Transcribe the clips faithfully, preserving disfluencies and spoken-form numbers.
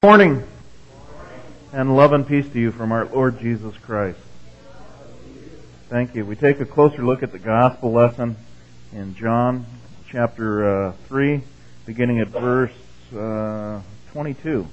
Morning, and love and peace to you from our Lord Jesus Christ. Thank you. We take a closer look at the gospel lesson in John chapter uh, three, beginning at verse uh, twenty-two.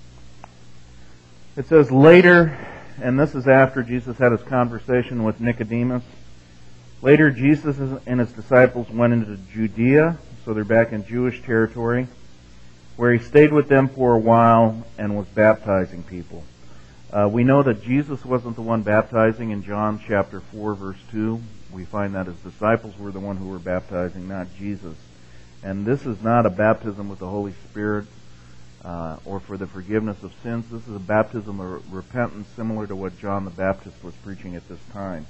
It says, later, and this is after Jesus had his conversation with Nicodemus, later Jesus and his disciples went into Judea, so they're back in Jewish territory, where he stayed with them for a while and was baptizing people. Uh, we know that Jesus wasn't the one baptizing in John chapter four, verse two. We find that his disciples were the one who were baptizing, not Jesus. And this is not a baptism with the Holy Spirit uh, or for the forgiveness of sins. This is a baptism of repentance similar to what John the Baptist was preaching at this time.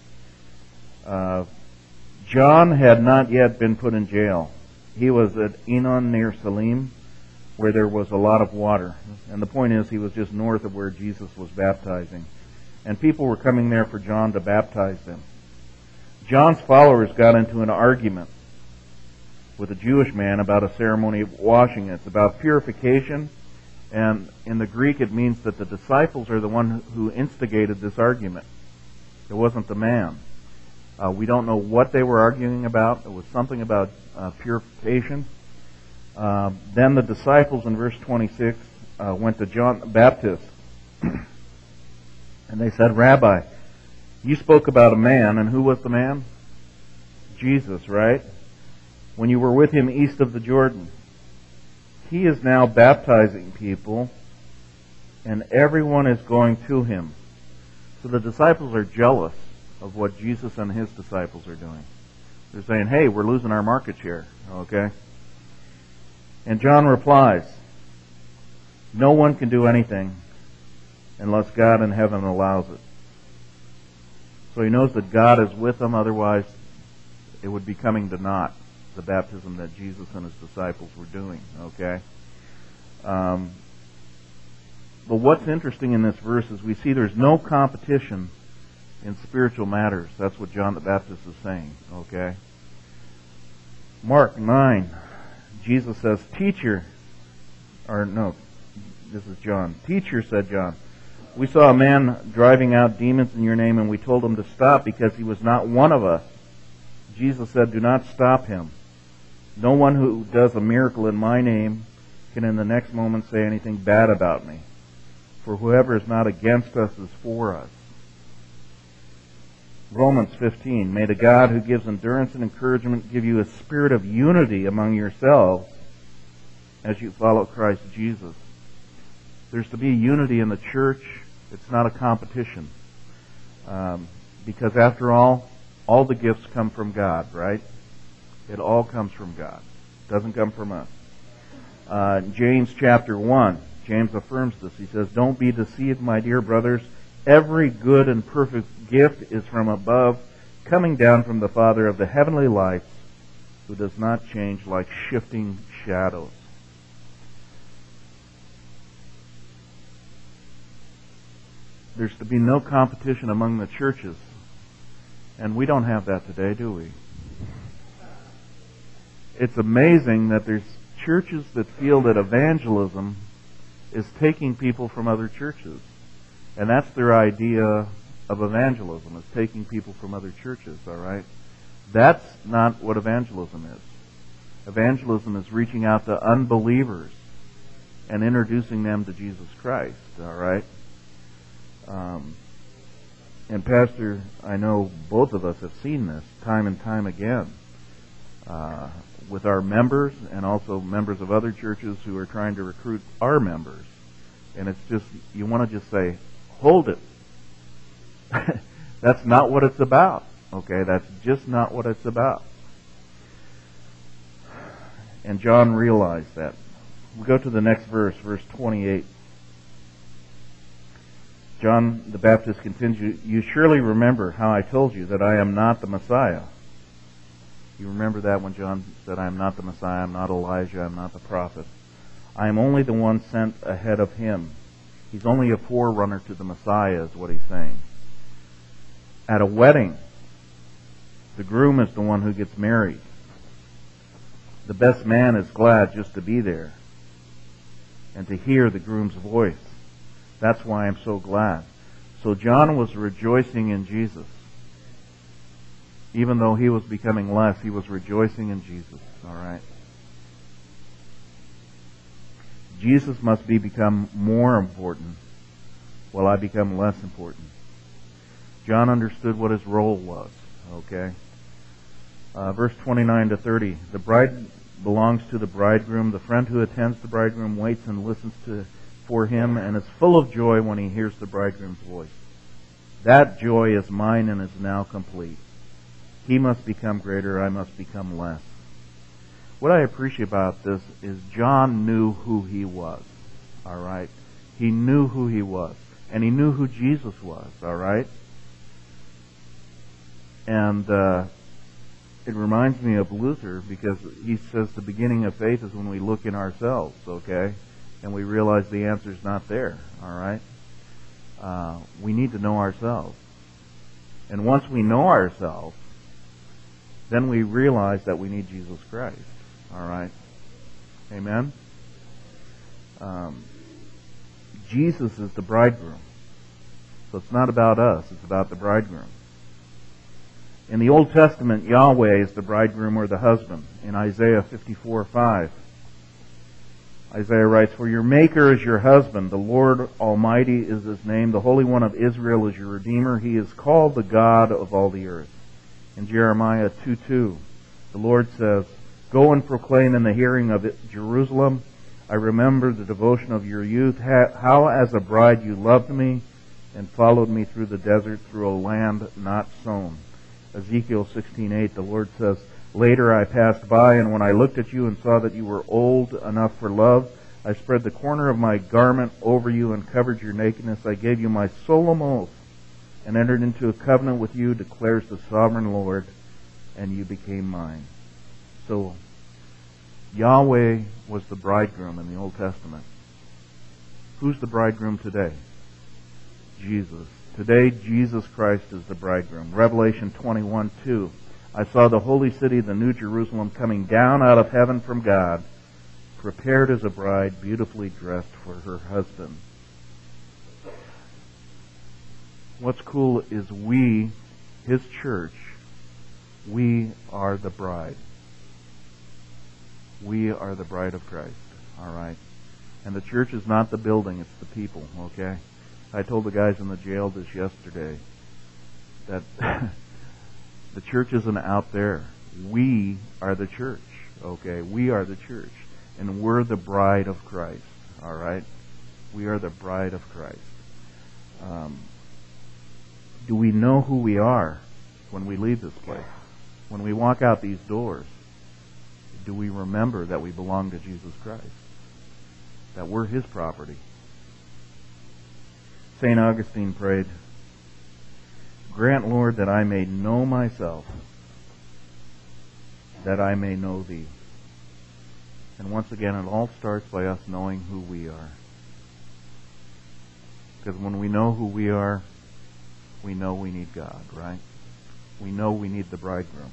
Uh, John had not yet been put in jail. He was at Enon near Salim, where there was a lot of water. And the point is, he was just north of where Jesus was baptizing. And people were coming there for John to baptize them. John's followers got into an argument with a Jewish man about a ceremony of washing. It's about purification, and in the Greek it means that the disciples are the one who instigated this argument. It wasn't the man. Uh, we don't know what they were arguing about. It was something about uh, purification. Uh, then the disciples in verse twenty-six uh, went to John the Baptist, and they said, Rabbi, you spoke about a man, and who was the man? Jesus, right? When you were with him east of the Jordan. He is now baptizing people, and everyone is going to him. So the disciples are jealous of what Jesus and his disciples are doing. They're saying, hey, we're losing our market share, okay? And John replies, no one can do anything unless God in heaven allows it. So he knows that God is with them, otherwise it would be coming to naught, the baptism that Jesus and his disciples were doing, okay? Um, but what's interesting in this verse is we see there's no competition in spiritual matters. That's what John the Baptist is saying, okay? Mark nine. Jesus says, teacher, or no, this is John. Teacher, said John, we saw a man driving out demons in your name, and we told him to stop because he was not one of us. Jesus said, do not stop him. No one who does a miracle in my name can in the next moment say anything bad about me. For whoever is not against us is for us. Romans fifteen, may the God who gives endurance and encouragement give you a spirit of unity among yourselves as you follow Christ Jesus. There's to be unity in the church. It's not a competition. Um, because after all, all the gifts come from God, right? It all comes from God. It doesn't come from us. Uh, James chapter one, James affirms this. He says, don't be deceived, my dear brothers. Every good and perfect gift is from above, coming down from the Father of the heavenly lights, who does not change like shifting shadows. There's to be no competition among the churches, and we don't have that today, do we? It's amazing that there's churches that feel that evangelism is taking people from other churches. And that's their idea of evangelism, is taking people from other churches, all right? That's not what evangelism is. Evangelism is reaching out to unbelievers and introducing them to Jesus Christ, all right? Um, and Pastor, I know both of us have seen this time and time again uh, with our members and also members of other churches who are trying to recruit our members. And it's just, you want to just say, hold it. That's not what it's about. Okay, that's just not what it's about. And John realized that. We go to the next verse, verse twenty-eight. John the Baptist continues, you surely remember how I told you that I am not the Messiah. You remember that when John said, I am not the Messiah, I am not Elijah, I am not the prophet. I am only the one sent ahead of him. He's only a forerunner to the Messiah, is what he's saying. At a wedding, the groom is the one who gets married. The best man is glad just to be there. and to hear the groom's voice. That's why I'm so glad. So John was rejoicing in Jesus. Even though he was becoming less, he was rejoicing in Jesus. All right. Jesus must be become more important while I become less important. John understood what his role was. Okay. Uh, verse twenty-nine to thirty. The bride belongs to the bridegroom. The friend who attends the bridegroom waits and listens to for him and is full of joy when he hears the bridegroom's voice. That joy is mine and is now complete. He must become greater, I must become less. What I appreciate about this is John knew who he was. All right? He knew who he was. And he knew who Jesus was. All right? And uh, it reminds me of Luther, because he says the beginning of faith is when we look in ourselves, okay? And we realize the answer's not there. All right? Uh, we need to know ourselves. And once we know ourselves, then we realize that we need Jesus Christ. All right? Amen? Um, Jesus is the bridegroom. So it's not about us. It's about the bridegroom. In the Old Testament, Yahweh is the bridegroom or the husband. In Isaiah fifty-four five, Isaiah writes, "For your Maker is your husband. The Lord Almighty is His name. The Holy One of Israel is your Redeemer. He is called the God of all the earth." In Jeremiah two two, the Lord says, "Go and proclaim in the hearing of it, Jerusalem, I remember the devotion of your youth, how as a bride you loved me and followed me through the desert, through a land not sown." Ezekiel sixteen eight, the Lord says, "Later I passed by, and when I looked at you and saw that you were old enough for love, I spread the corner of my garment over you and covered your nakedness. I gave you my solemn oath and entered into a covenant with you, declares the sovereign Lord, and you became mine." So, Yahweh was the bridegroom in the Old Testament. Who's the bridegroom today? Jesus. Today, Jesus Christ is the bridegroom. Revelation twenty-one two. "I saw the holy city, the new Jerusalem, coming down out of heaven from God, prepared as a bride, beautifully dressed for her husband." What's cool is we, His church, we are the bride. We are the bride of Christ. All right? And the church is not the building, it's the people, okay? I told the guys in the jail this yesterday that the church isn't out there. We are the church, okay? We are the church. And we're the bride of Christ, all right? We are the bride of Christ. Um, do we know who we are when we leave this place? When we walk out these doors, do we remember that we belong to Jesus Christ? That we're His property? Saint Augustine prayed, "Grant, Lord, that I may know myself, that I may know Thee." And once again, it all starts by us knowing who we are. Because when we know who we are, we know we need God, right? We know we need the bridegroom.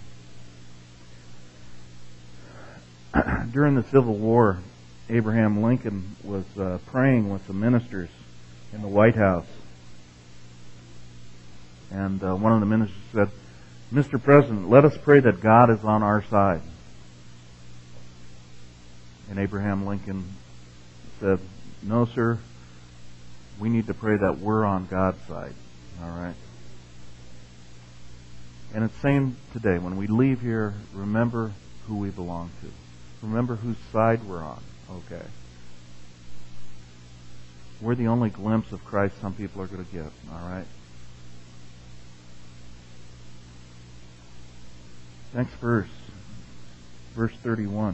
During the Civil War, Abraham Lincoln was uh, praying with the ministers in the White House. And uh, one of the ministers said, "Mister President, let us pray that God is on our side." And Abraham Lincoln said, "No, sir, we need to pray that we're on God's side." All right? And it's the same today. When we leave here, remember who we belong to. Remember whose side we're on, okay? We're the only glimpse of Christ some people are going to get, all right? Next verse, verse thirty-one.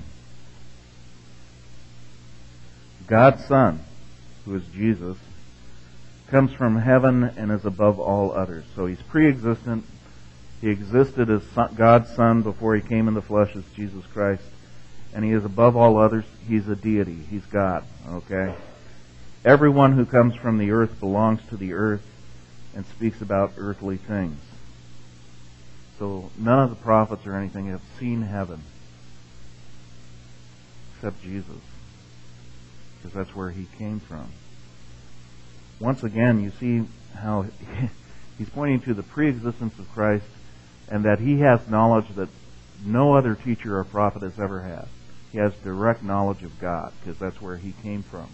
God's Son, who is Jesus, comes from heaven and is above all others. So He's pre-existent. He existed as God's Son before He came in the flesh as Jesus Christ. And He is above all others. He's a deity. He's God, okay? Everyone who comes from the earth belongs to the earth and speaks about earthly things. So none of the prophets or anything have seen heaven except Jesus. because that's where he came from. Once again, you see how he's pointing to the pre-existence of Christ and that he has knowledge that no other teacher or prophet has ever had. He has direct knowledge of God because that's where he came from.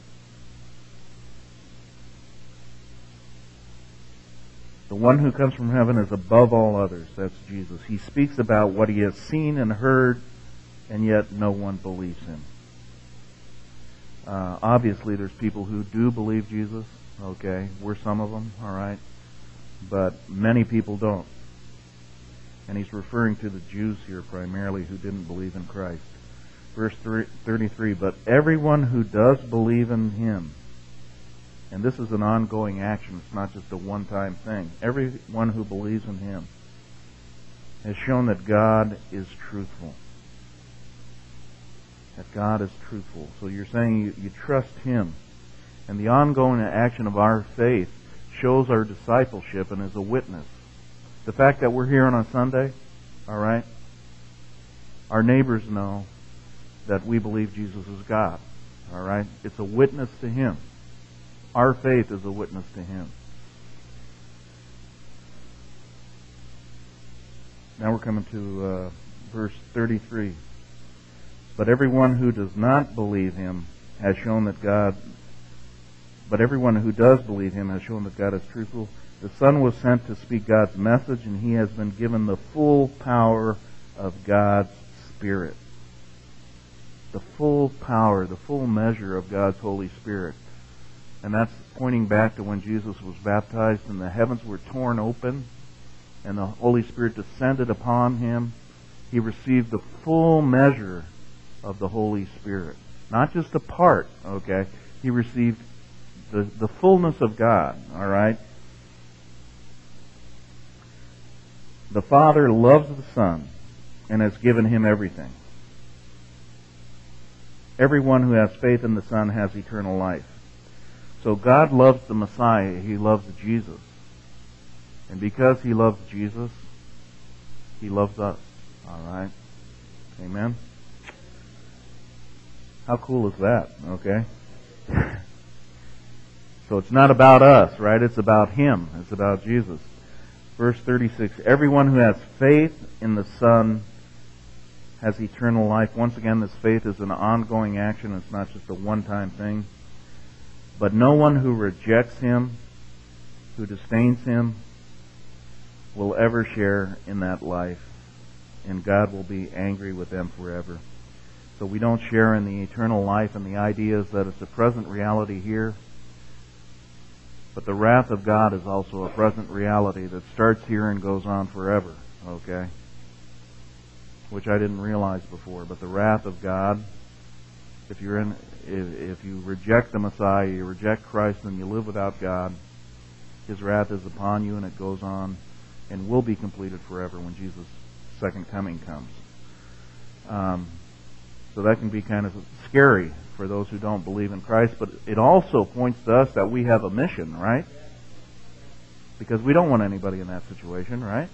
The one who comes from heaven is above all others. That's Jesus. He speaks about what he has seen and heard, and yet no one believes him. Uh, obviously, there's people who do believe Jesus. Okay, we're some of them, all right? But many people don't. And he's referring to the Jews here primarily who didn't believe in Christ. Verse thirty-three, but everyone who does believe in him, and this is an ongoing action, it's not just a one-time thing. Everyone who believes in him has shown that God is truthful. That God is truthful. So you're saying you, you trust him. And the ongoing action of our faith shows our discipleship and is a witness. The fact that we're here on a Sunday, all right, our neighbors know that we believe Jesus is God, all right? It's a witness to him. Our faith is a witness to him. Now we're coming to uh, verse thirty-three. But everyone who does not believe him has shown that God, but everyone who does believe him has shown that God is truthful. The Son was sent to speak God's message, and he has been given the full power of God's Spirit. The full power, the full measure of God's Holy Spirit. And that's pointing back to when Jesus was baptized and the heavens were torn open and the Holy Spirit descended upon him. He received the full measure of the Holy Spirit. Not just a part, okay? He received the, the fullness of God, all right? The Father loves the Son and has given him everything. Everyone who has faith in the Son has eternal life. So God loves the Messiah. He loves Jesus. And because he loves Jesus, he loves us. All right? Amen? How cool is that? Okay? So it's not about us, right? It's about him. It's about Jesus. Verse thirty-six, everyone who has faith in the Son has eternal life. Once again, this faith is an ongoing action. It's not just a one-time thing. But no one who rejects him, who disdains him, will ever share in that life. And God will be angry with them forever. So we don't share in the eternal life, and the idea is that it's a present reality here. But the wrath of God is also a present reality that starts here and goes on forever. Okay? Which I didn't realize before. But the wrath of God, if you're in, if, if you reject the Messiah, you reject Christ, and you live without God, his wrath is upon you, and it goes on and will be completed forever when Jesus' second coming comes. Um, so that can be kind of scary for those who don't believe in Christ, but it also points to us that we have a mission, right? Because we don't want anybody in that situation, right?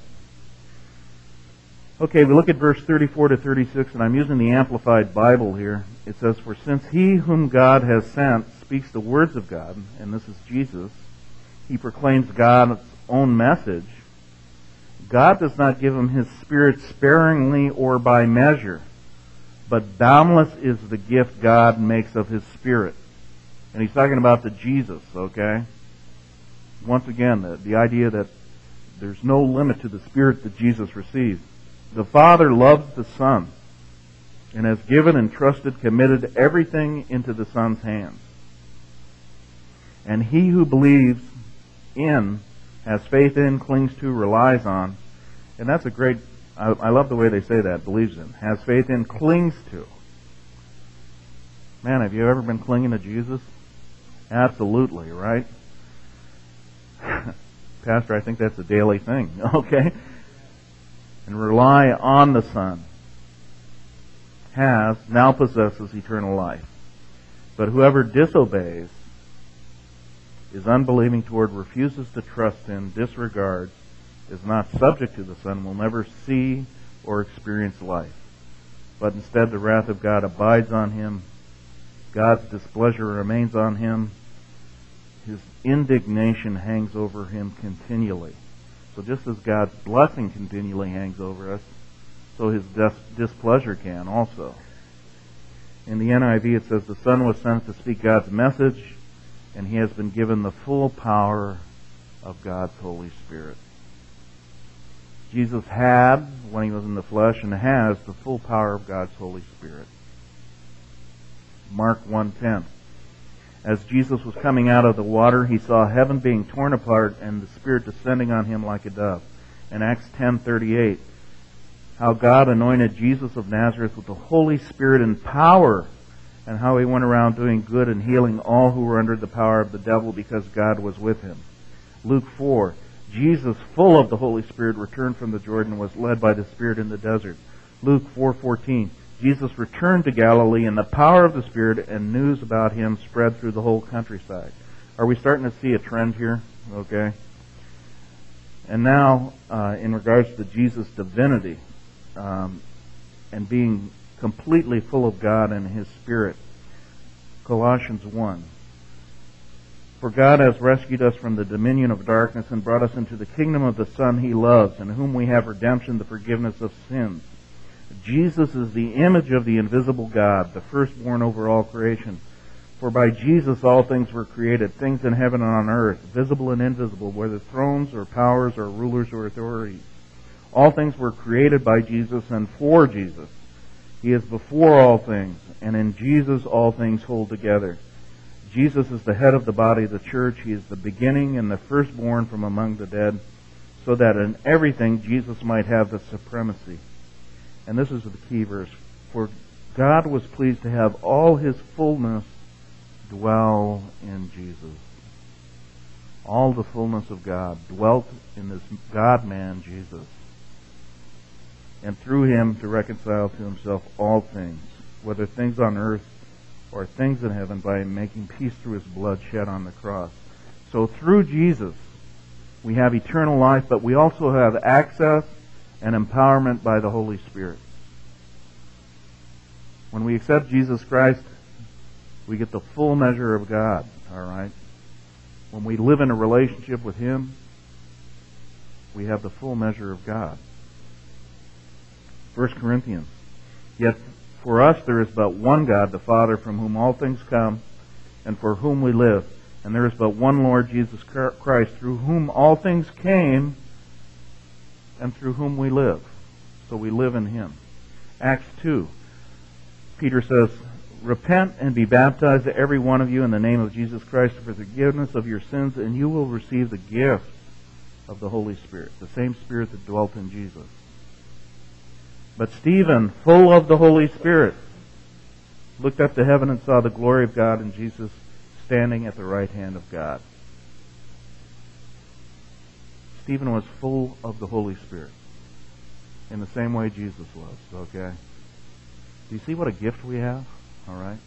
Okay, we look at verse thirty-four to thirty-six, and I'm using the Amplified Bible here. It says, for since he whom God has sent speaks the words of God, and this is Jesus, he proclaims God's own message, God does not give him his Spirit sparingly or by measure, but boundless is the gift God makes of his Spirit. And he's talking about the Jesus, okay? Once again, the, the idea that there's no limit to the Spirit that Jesus receives. The Father loves the Son and has given, entrusted, committed everything into the Son's hands. And he who believes in, has faith in, clings to, relies on, and that's a great, I, I love the way they say that, believes in, has faith in, clings to. Man, have you ever been clinging to Jesus? Absolutely, right? Pastor, I think that's a daily thing, okay? And rely on the Son, has, now possesses eternal life. But whoever disobeys, is unbelieving toward, refuses to trust in, disregards, is not subject to the Son, will never see or experience life. But instead the wrath of God abides on him, God's displeasure remains on him. His indignation hangs over him continually. So just as God's blessing continually hangs over us, so his dis- displeasure can also. In the N I V it says, the Son was sent to speak God's message, and he has been given the full power of God's Holy Spirit. Jesus had, when he was in the flesh, and has the full power of God's Holy Spirit. Mark one ten. As Jesus was coming out of the water, he saw heaven being torn apart and the Spirit descending on him like a dove. In Acts ten thirty-eight, how God anointed Jesus of Nazareth with the Holy Spirit and power, and how he went around doing good and healing all who were under the power of the devil because God was with him. Luke four, Jesus, full of the Holy Spirit, returned from the Jordan and was led by the Spirit in the desert. Luke four fourteen, Jesus returned to Galilee in the power of the Spirit, and news about him spread through the whole countryside. Are we starting to see a trend here? Okay. And now, uh, in regards to Jesus' divinity, um, and being completely full of God and his Spirit, Colossians one. For God has rescued us from the dominion of darkness and brought us into the kingdom of the Son he loves, in whom we have redemption, the forgiveness of sins. Jesus is the image of the invisible God, the firstborn over all creation. For by Jesus all things were created, things in heaven and on earth, visible and invisible, whether thrones or powers or rulers or authorities. All things were created by Jesus and for Jesus. He is before all things, and in Jesus all things hold together. Jesus is the head of the body of the church. He is the beginning and the firstborn from among the dead, so that in everything Jesus might have the supremacy. And this is the key verse. For God was pleased to have all his fullness dwell in Jesus. All the fullness of God dwelt in this God-man, Jesus. And through him to reconcile to himself all things, whether things on earth or things in heaven, by making peace through his blood shed on the cross. So through Jesus, we have eternal life, but we also have access and empowerment by the Holy Spirit. When we accept Jesus Christ, we get the full measure of God, all right? When we live in a relationship with him, we have the full measure of God. First Corinthians. Yet for us there is but one God, the Father, from whom all things come, and for whom we live. And there is but one Lord, Jesus Christ, through whom all things came, and through whom we live. So we live in him. Acts two. Peter says, repent and be baptized, every one of you, in the name of Jesus Christ for the forgiveness of your sins, and you will receive the gift of the Holy Spirit, the same Spirit that dwelt in Jesus. But Stephen, full of the Holy Spirit, looked up to heaven and saw the glory of God and Jesus standing at the right hand of God. Stephen was full of the Holy Spirit in the same way Jesus was, okay? Do you see what a gift we have? All right?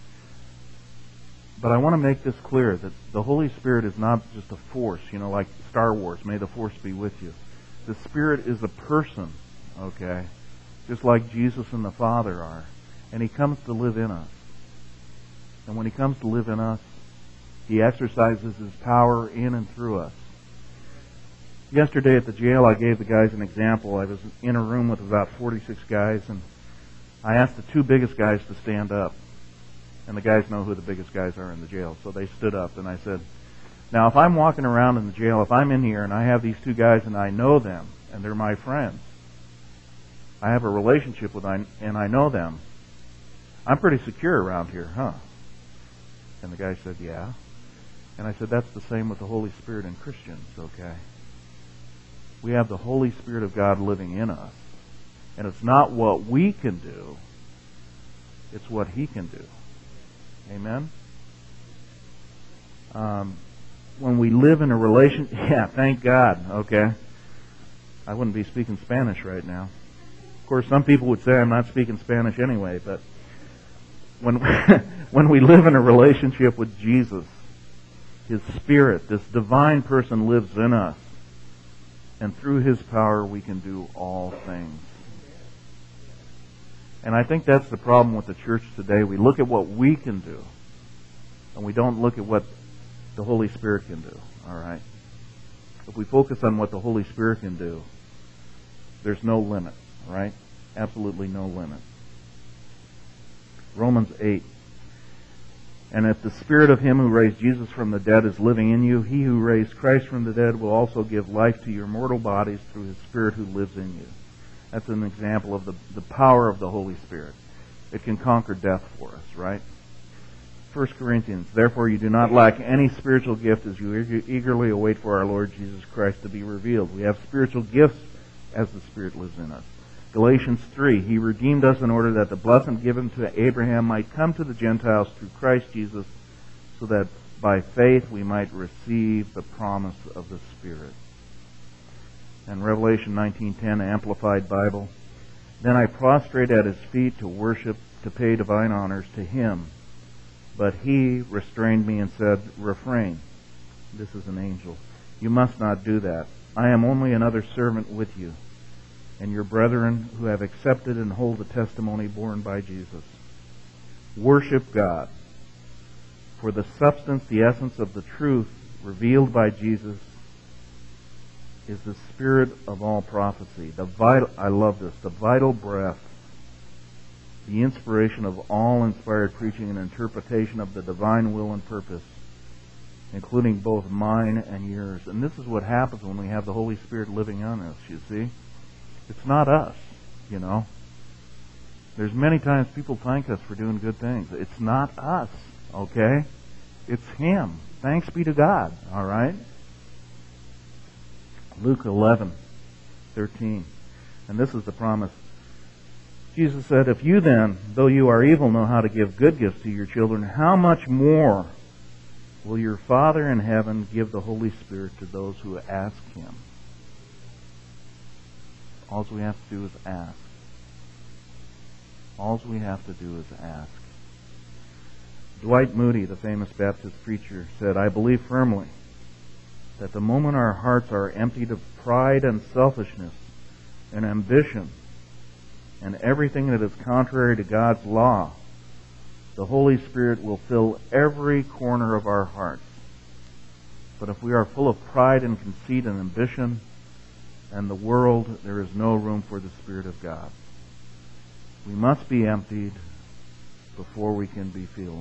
But I want to make this clear, that the Holy Spirit is not just a force, you know, like Star Wars, may the force be with you. The Spirit is a person, okay? Just like Jesus and the Father are. And he comes to live in us. And when he comes to live in us, he exercises his power in and through us. Yesterday at the jail, I gave the guys an example. I was in a room with about forty-six guys, and I asked the two biggest guys to stand up. And the guys know who the biggest guys are in the jail, so they stood up. And I said, now if I'm walking around in the jail, if I'm in here and I have these two guys and I know them, and they're my friends, I have a relationship with them, and I know them, I'm pretty secure around here, huh? And the guy said, yeah. And I said, that's the same with the Holy Spirit and Christians, okay? We have the Holy Spirit of God living in us. And it's not what we can do, it's what he can do. Amen? Um, when we live in a relation, yeah, thank God, okay? I wouldn't be speaking Spanish right now. Of course, some people would say I'm not speaking Spanish anyway, but when we, when we live in a relationship with Jesus, his Spirit, this divine person, lives in us. And through his power we can do all things. And I think that's the problem with the church today. We look at what we can do, and we don't look at what the Holy Spirit can do. All right? If we focus on what the Holy Spirit can do, there's no limit. Right? Absolutely no limit. Romans eight. And if the Spirit of Him who raised Jesus from the dead is living in you, He who raised Christ from the dead will also give life to your mortal bodies through His Spirit who lives in you. That's an example of the, the power of the Holy Spirit. It can conquer death for us, right? First Corinthians, therefore you do not lack any spiritual gift as you eagerly await for our Lord Jesus Christ to be revealed. We have spiritual gifts as the Spirit lives in us. Galatians three, He redeemed us in order that the blessing given to Abraham might come to the Gentiles through Christ Jesus, so that by faith we might receive the promise of the Spirit. And Revelation nineteen ten, Amplified Bible, then I prostrate at His feet to worship, to pay divine honors to Him. But He restrained me and said, refrain. This is an angel. You must not do that. I am only another servant with you, and your brethren who have accepted and hold the testimony borne by Jesus. Worship God. For the substance, the essence of the truth revealed by Jesus is the spirit of all prophecy. The vital, I love this, the vital breath, the inspiration of all inspired preaching and interpretation of the divine will and purpose, including both mine and yours. And this is what happens when we have the Holy Spirit living on us, you see. It's not us, you know. There's many times people thank us for doing good things. It's not us, okay? It's Him. Thanks be to God, all right? Luke eleven thirteen. And this is the promise. Jesus said, if you then, though you are evil, know how to give good gifts to your children, how much more will your Father in heaven give the Holy Spirit to those who ask Him? All we have to do is ask. All we have to do is ask. Dwight Moody, the famous Baptist preacher, said, I believe firmly that the moment our hearts are emptied of pride and selfishness and ambition and everything that is contrary to God's law, the Holy Spirit will fill every corner of our hearts. But if we are full of pride and conceit and ambition and the world, there is no room for the Spirit of God. We must be emptied before we can be filled.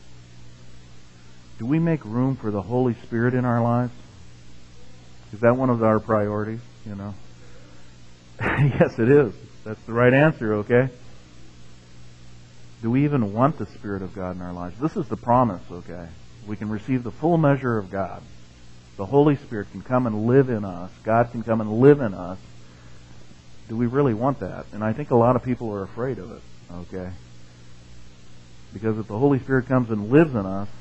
Do we make room for the Holy Spirit in our lives? Is that one of our priorities, you know? Yes, it is. That's the right answer, okay? Do we even want the Spirit of God in our lives? This is the promise, okay? We can receive the full measure of God. The Holy Spirit can come and live in us. God can come and live in us. Do we really want that? And I think a lot of people are afraid of it, okay? Because if the Holy Spirit comes and lives in us,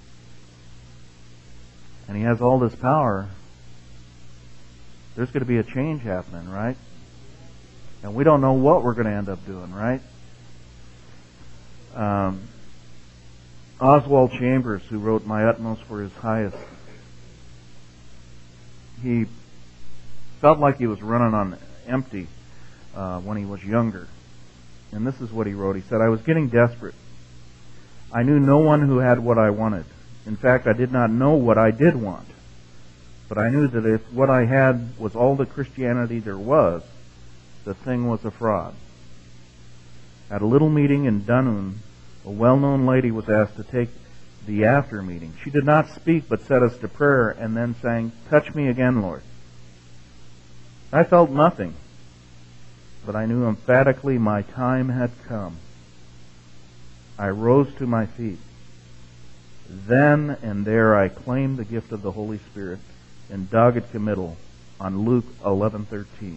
and He has all this power, there's going to be a change happening, right? And we don't know what we're going to end up doing, right? Um, Oswald Chambers, who wrote My Utmost for His Highest, he felt like he was running on empty uh, when he was younger. And this is what he wrote. He said, I was getting desperate. I knew no one who had what I wanted. In fact, I did not know what I did want. But I knew that if what I had was all the Christianity there was, the thing was a fraud. At a little meeting in Dunoon, a well-known lady was asked to take the after meeting. She did not speak, but set us to prayer and then sang, Touch me again, Lord. I felt nothing, but I knew emphatically my time had come. I rose to my feet. Then and there I claimed the gift of the Holy Spirit in dogged committal on Luke eleven thirteen.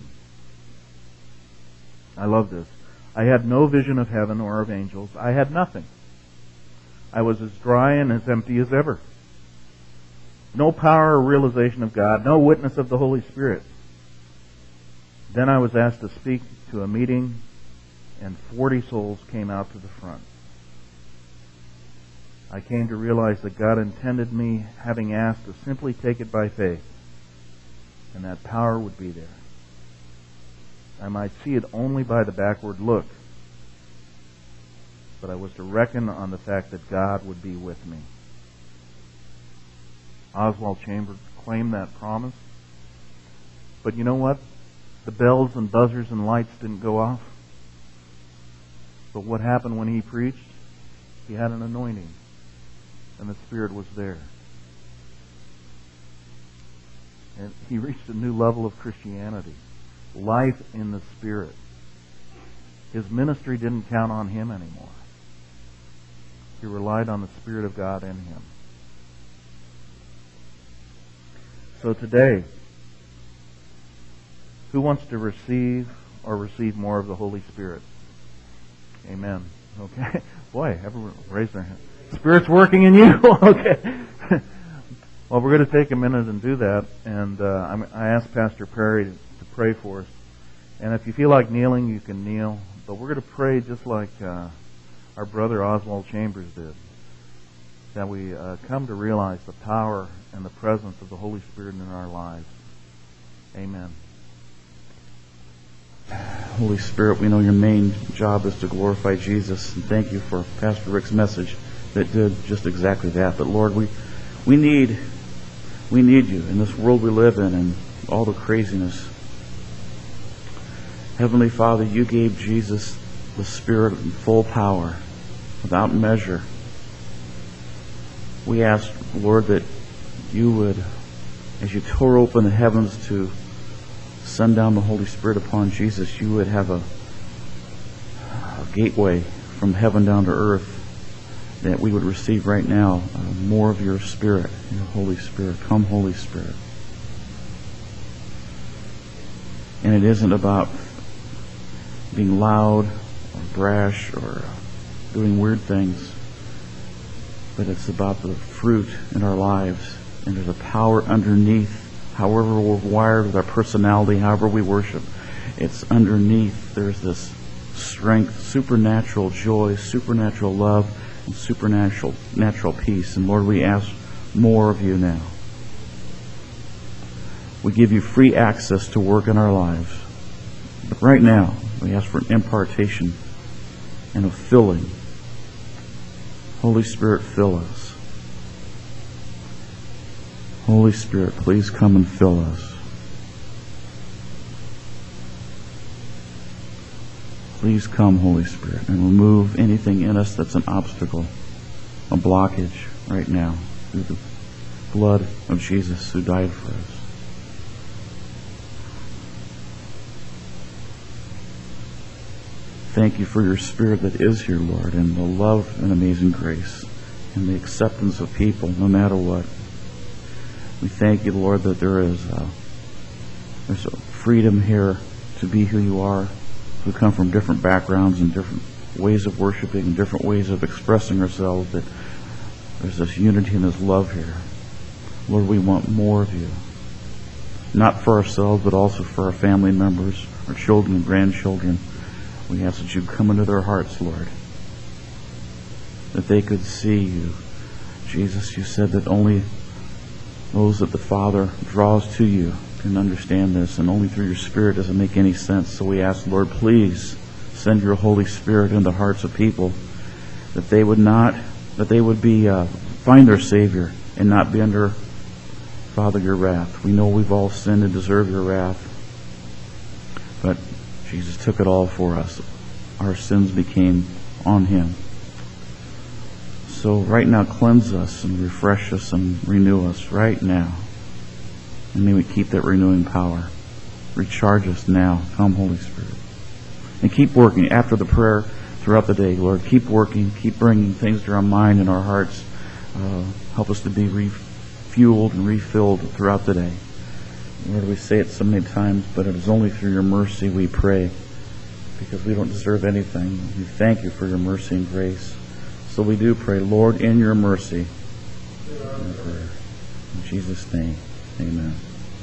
I love this. I had no vision of heaven or of angels. I had nothing. I was as dry and as empty as ever. No power or realization of God, no witness of the Holy Spirit. Then I was asked to speak to a meeting, and forty souls came out to the front. I came to realize that God intended me, having asked, to simply take it by faith, and that power would be there. I might see it only by the backward look, but I was to reckon on the fact that God would be with me. Oswald Chambers claimed that promise. But you know what? The bells and buzzers and lights didn't go off. But what happened when he preached? He had an anointing, and the Spirit was there. And he reached a new level of Christianity. Life in the Spirit. His ministry didn't count on him anymore. He relied on the Spirit of God in him. So today, who wants to receive or receive more of the Holy Spirit? Amen. Okay. Boy, everyone raised their hand. Spirit's working in you. Okay. Well, we're going to take a minute and do that. And uh, I'm, I asked Pastor Perry to, to pray for us. And if you feel like kneeling, you can kneel. But we're going to pray just like uh, our brother Oswald Chambers did. That we uh, come to realize the power and the presence of the Holy Spirit in our lives. Amen. Holy Spirit, we know your main job is to glorify Jesus. And thank you for Pastor Rick's message that did just exactly that. But Lord, we we need we need you in this world we live in and all the craziness. Heavenly Father, you gave Jesus the Spirit in full power, without measure. We ask, Lord, that you would, as you tore open the heavens to send down the Holy Spirit upon Jesus, you would have a, a gateway from heaven down to earth that we would receive right now uh, more of your Spirit, your Holy Spirit. Come, Holy Spirit. And it isn't about being loud or brash or doing weird things, but it's about the fruit in our lives. And there's a power underneath, however we're wired with our personality, however we worship. It's underneath. There's this strength, supernatural joy, supernatural love, and supernatural natural peace. And Lord, we ask more of you now. We give you free access to work in our lives. But right now, we ask for an impartation and a filling. Holy Spirit, fill us. Holy Spirit, please come and fill us. Please come, Holy Spirit, and remove anything in us that's an obstacle, a blockage right now through the blood of Jesus who died for us. Thank you for your Spirit that is here, Lord, and the love and amazing grace and the acceptance of people no matter what. We thank you, Lord, that there is a, there's a freedom here to be who you are. We come from different backgrounds and different ways of worshiping and different ways of expressing ourselves, that there's this unity and this love here. Lord, we want more of you. Not for ourselves, but also for our family members, our children and grandchildren. We ask that you come into their hearts, Lord, that they could see you. Jesus, you said that only those that the Father draws to you can understand this, and only through your Spirit does it make any sense. So we ask, Lord, please send your Holy Spirit into the hearts of people, that they would not, that they would be uh, find their Savior and not be under, Father, your wrath. We know we've all sinned and deserve your wrath, but Jesus took it all for us. Our sins became on him. So right now, cleanse us and refresh us and renew us right now. And may we keep that renewing power. Recharge us now. Come, Holy Spirit. And keep working after the prayer throughout the day, Lord. Keep working. Keep bringing things to our mind and our hearts. Uh, help us to be refueled and refilled throughout the day. Lord, we say it so many times, but it is only through your mercy we pray, because we don't deserve anything. We thank you for your mercy and grace. So we do pray, Lord, in your mercy. In Jesus' name, amen.